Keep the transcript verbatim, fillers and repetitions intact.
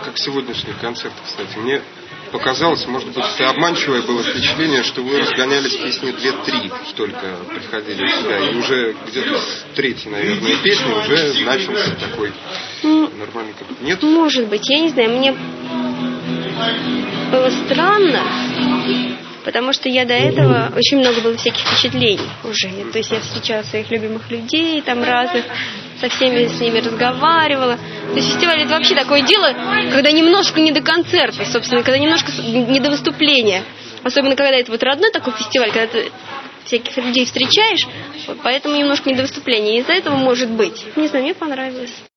как сегодняшний концерт, кстати. Мне показалось, может быть, это обманчивое было впечатление, что вы разгонялись песни две-три, только приходили в себя. И уже где-то с третьей, наверное, песни уже начался такой нормальный как-то. Нет? Может быть, я не знаю, мне было странно, потому что я до этого очень много было всяких впечатлений уже. То есть я встречала своих любимых людей, там разных, со всеми с ними разговаривала. То есть фестиваль — это вообще такое дело, когда немножко не до концерта, собственно, когда немножко не до выступления. Особенно, когда это вот родной такой фестиваль, когда ты всяких людей встречаешь, вот, поэтому немножко не до выступления. И из-за этого может быть. Не знаю, мне понравилось.